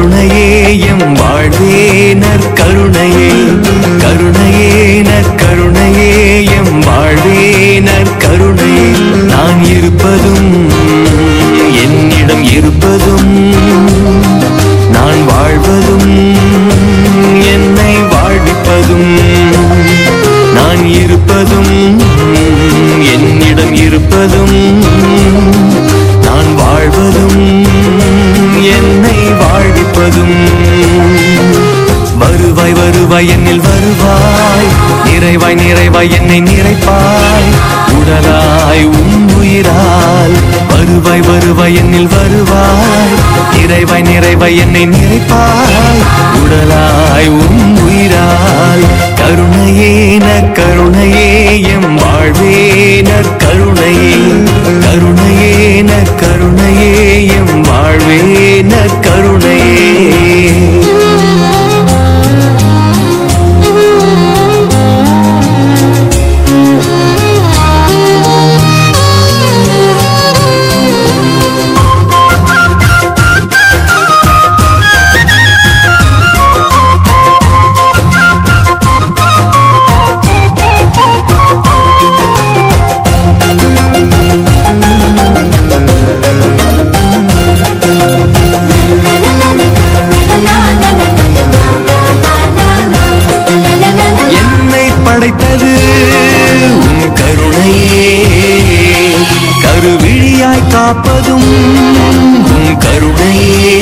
கருணையே எம் வாழ்வே நற்கருணையே, கருணையே நற்கருணையே எம் வாழ்வே நற்கருணையே. நான் இருப்பதும் என்னிடம் இருப்பதும், நான் வாழ்வதும் என்னை வாழ்விப்பதும், நான் இருப்பதும் என்னிடம் இருப்பதும், நான் வாழ்வதும் என்னை வாழ்விப்பதும். வருவாய் வருவாய் என்னில் வருவாய், நிறைவாய் நிறைவாய் என்னை நிறைப்பாய், உடலாய் உயிரால். வருவாய் வருவாய் என்னில் வருவாய், நிறைவாய் நிறைவாய் என்னை நிறைப்பாய், உடலாய் உயிரால். கருணையே நற்கருணையே எம் வாழ்வே நற்கருணையே, கருணையே நற்கருணையே எம் வாழ்வே நற்கருணையே. படைத்தது உன் கருணையே, கருவிழியாய் காப்பதும் உன் கருணையே.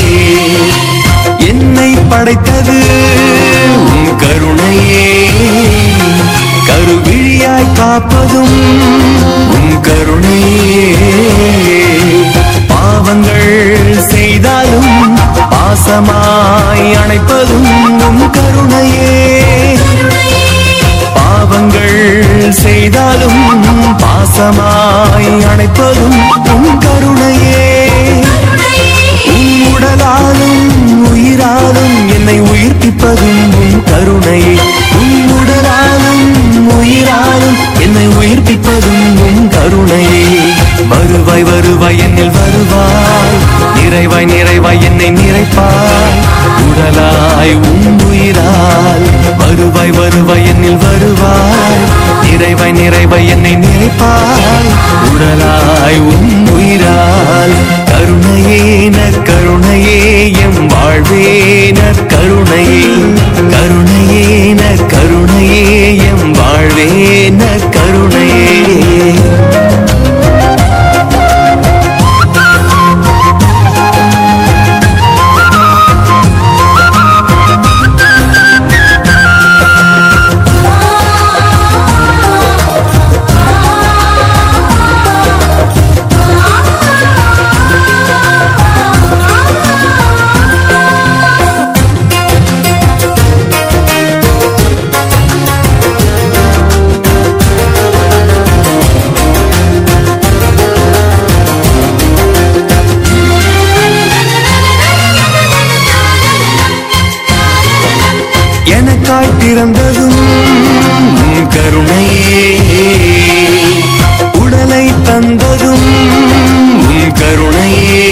என்னை படைத்தது உன் கருணையே, கருவிழியாய் காப்பதும் உன் கருணையே. பாவங்கள் செய்தாலும் பாசமாய் அணைப்பதும் உன் கருணையே, பாவங்கள் செய்தாலும் பாசமாய் அணைப்பதும் உன் கருணையே. உன் உடலாலும் உயிராலும் என்னை உயிர்ப்பிப்பதும் உன் கருணையே, உன் உடலாலும் உயிராலும் என்னை உயிர்ப்பிப்பதும் உன் கருணையே. வருவாய் வருவாய் என்னில் வருவாய், நிறைவாய் நிறைவாய் என்னை நிறைப்பாய், உடலாய் உயிரால். வருவாய் வருவாய் என்னில் வருவாய், நிறைவாய் நிறைவாய் என்னை நிறைப்பாய், உடலாய் உயிரால். கருணையே நற்கருணையே எம் வாழ்வே நற்கருணையே, கருணையே நற்கருணையே எம் வாழ்வே நற்கருணையே. எனக்காய் பிறந்ததும் உன் கருணையே, உடலை தந்ததும் உன் கருணையே.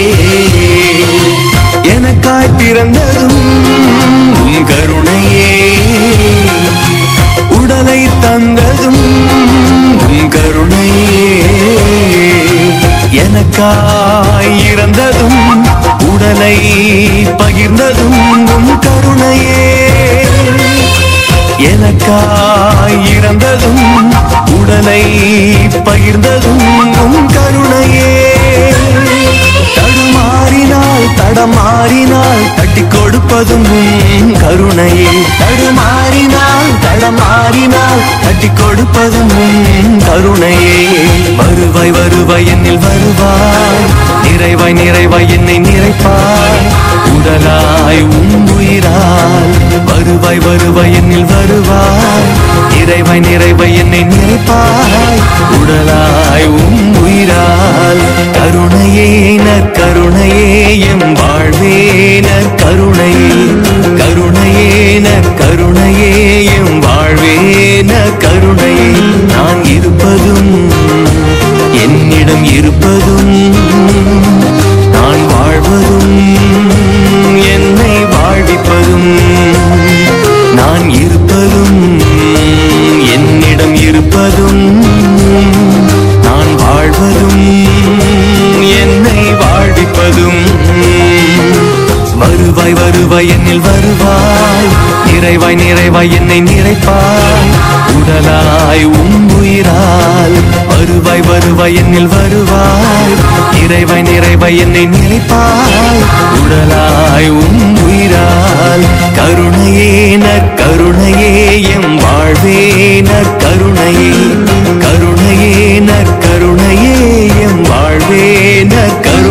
எனக்காய் பிறந்ததும் உன் கருணையே, உடலை தந்ததும் உன் கருணையே. எனக்காய் இறந்ததும் உடலை பகிர்ந்ததும் உன் கருணையே. எனக்காய் இறந்ததும் உடலை பகிர்ந்ததும் உன் கருணையே. தடுமாறினால் தடமாறினால் தட்டி கொடுப்பதும் உன் கருணையே, தடுமாறினால் தடமாறினால் தட்டி கொடுப்பதும் உன் கருணையே. வருவாய் வருவாய் என்னில் வருவாய், நிறைவாய் நிறைவாய் என்னை நிறைப்பாய், உடலாய் உயிரால். வருவாய் வருவாய் என்னில் வருவாய், நிறைவாய் நிறைவாய் என்னை நிறைப்பாய், உடலாய் உயிரால். கருணையே நற்கருணையே எம் வாழ்வே நற்கருணையே, கருணையே நற்கருணையே எம் வாழ்வே நற்கருணையே. நான் இருப்பதும் என்னிடம் இருப்பதும், நான் வாழ்வதும் என் வாழ்வதும் நான் வாழ்வதும் என்னை வாழ்விப்பதும். வருவாய் வருவாய் என்னில் வருவாய், நிறைவாய் நிறைவாய் என்னை நிறைப்பாய், உடலாய் உயிரால். வருவாய் வருவாய் என்னில் வருவாய், நிறைவாய் நிறைவாய் என்னை நிறைப்பாய், உடலாய் உயிரால். கருணையே நற்கருணையே எம் வாழ்வே நற்கருணையே, கருணையே நற்கருணையே எம் வாழ்வே நற்கருணையே.